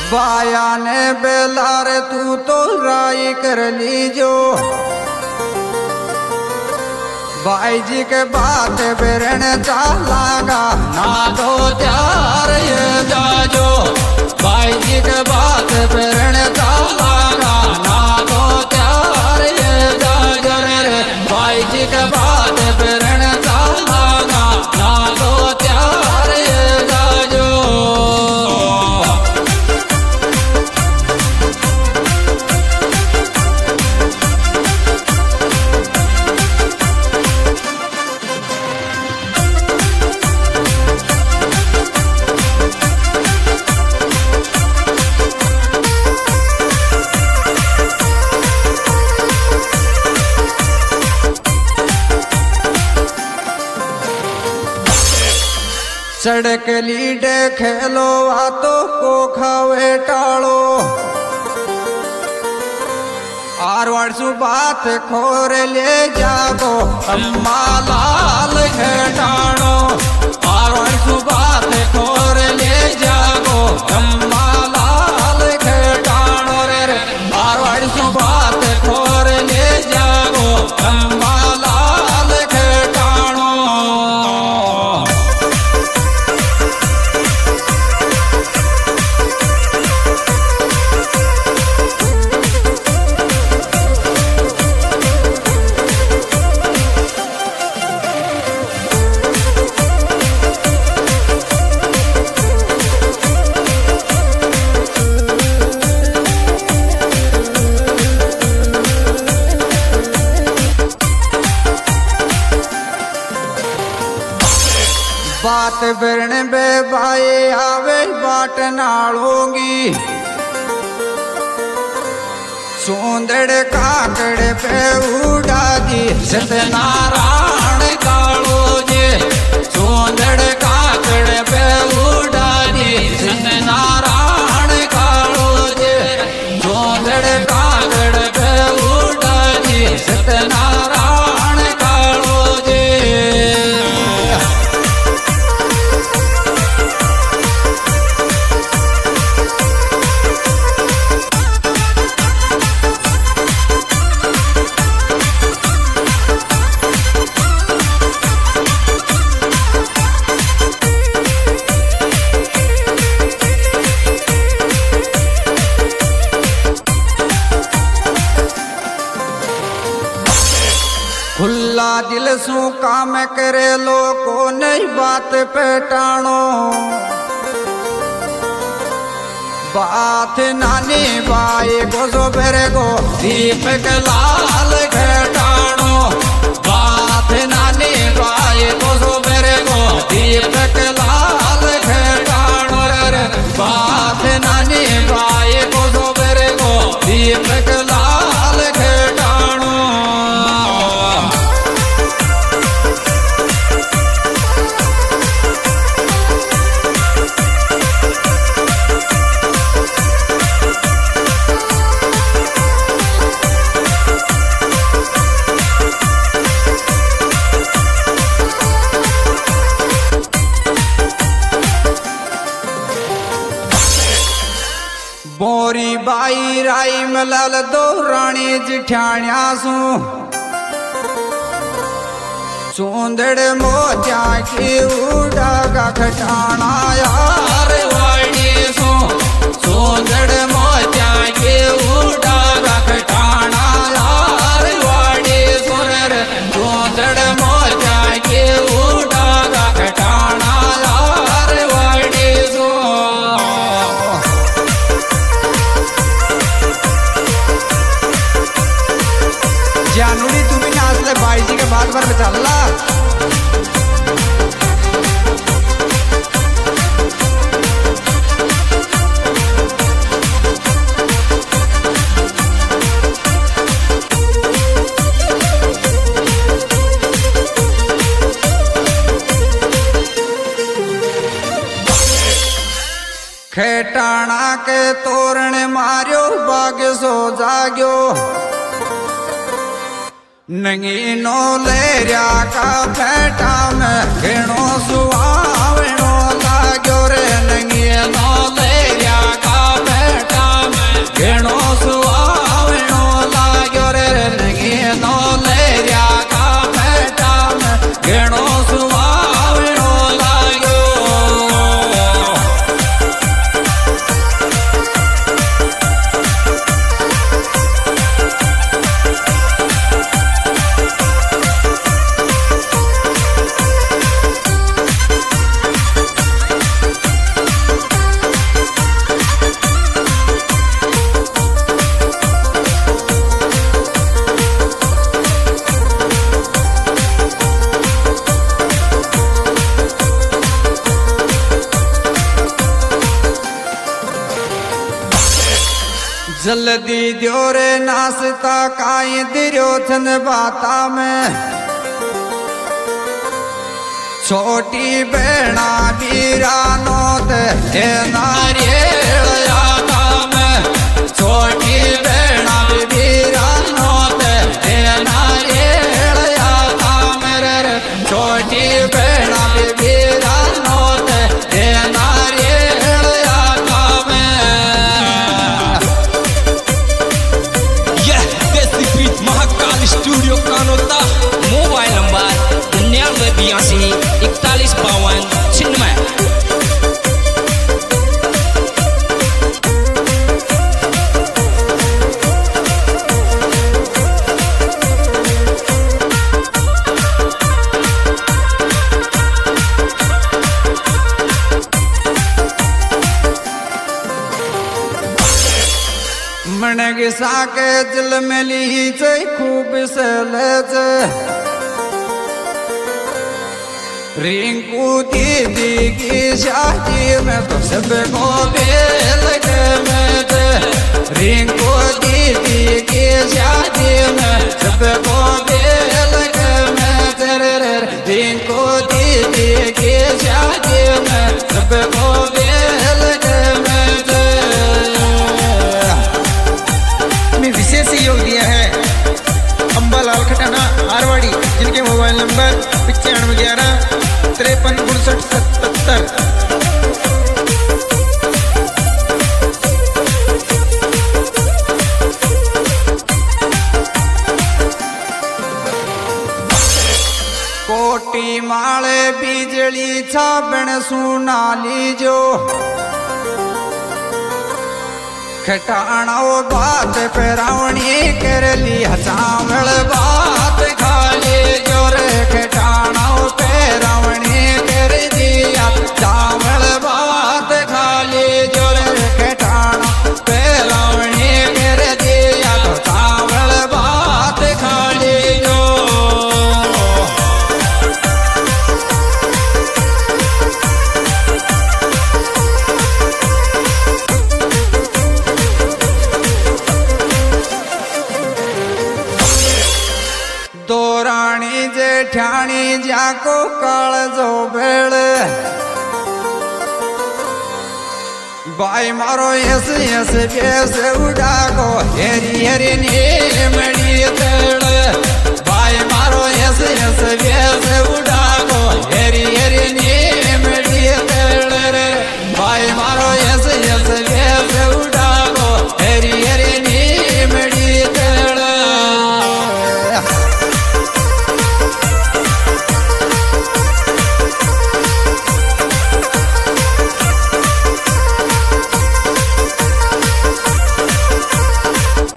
बाया ने बेलार तू तो राई कर लीजो भाई जी के बात बेरन चालागा ना तो त्यार ये जाजो भाई जी के बात बेरन चालागा ना तो त्यार ये जाजो रे भाई जी के बात बेरन चालागा ना तो त्यार ये जाजो। सड़क लीडे खेलो हाथों को खावे टालो आर वर्षु बात खोर ले जागो अम्मा लाल खेटाणो आर वर्षु बात खोर ले जागो अम्मा लाल खेटाणो रे आर वर्षु बात खोर ले जागो अम्मा लाल खेटाणो। बात बिरन बे भाई आवे बाट नालोंगी सोंदड़ काकड़ पे उड़ा दी सत्यनारायण कालो जे सोंदड़ काकड़ पे उड़ा दी सत्यनारायण कालो जे सोंदड़ काकड़ पे उड़ा दी सत्यनारायण कालो जे। खुला दिल सू काम करे लो को नहीं बात पेटाणो बात नानी बाई गोजो बेरे गो दीपक लाल खेटाणो बात नानी बाई गोजो बेरे गो दीपक लाल खेटाणो रे बात नानी बाई गोजो बेरे गो दीपक लाल खेटाणो। बोरी बाई राई मलाल दो रानी जिठाण्या सू सोंदड़ मोजा की उड़ागा खटाणा यार वाड़ी सू सोंदड़ मोजा की उड़ागा खटाणा यार वाड़ी सू रे सोंदड़ मोजा की उड़ागा खटाणा यार वाड़ी सू। जानूरी तुम्ही नाचले बाईजी के बात पर चलला खेटाणा के तोरण मार्यो बाग सो जाग्यो नंगी नो लेरिया का फेटा में घिणो सुहावणो लाग्यो रे नंगी नो लेरिया का जल्दी द्योरे नासता काई दिरो थन बाता में छोटी बेड़ा बीरा नोत हे नारियल यादा में छोटी बेड़ा बीरा नोत हे नारियल यादा में रे छोटी बेड़ा बीरा नोत हे नारियल यादा में। यह Desi beat Mahakal studio Kanota. Mobile number 99824155। मन गिसा के दिल में ली खूब सलच रिंकू दीदी की शादी में तो सबको बेल के में रिंकू दीदी की शादी में सबको बेल के में रिंकू दीदी की शादी में सबको बेल के में विशेष योग दिया है अंबालाल खटाना आरवाड़ी, जिनके मोबाइल नंबर 9511 535977। कोटी माले बिजली छाबण सुना लीजो खटाणो बात पेरावणी कर लिया चावल बात खा ले जोरे खटाणो पेरावणी कर दिया चावल बात खा ले जोरे खटाणो पेरावणी कर दिया तो चावल बात खा ले जो। दोराणी जेठाणी जाको काल जो बेल बाई मारो यस यस बेस उड़ागो हेरी हेरी नीमड़ी तेल बाई मारो यस यस बेस उड़ागो हेरी हेरी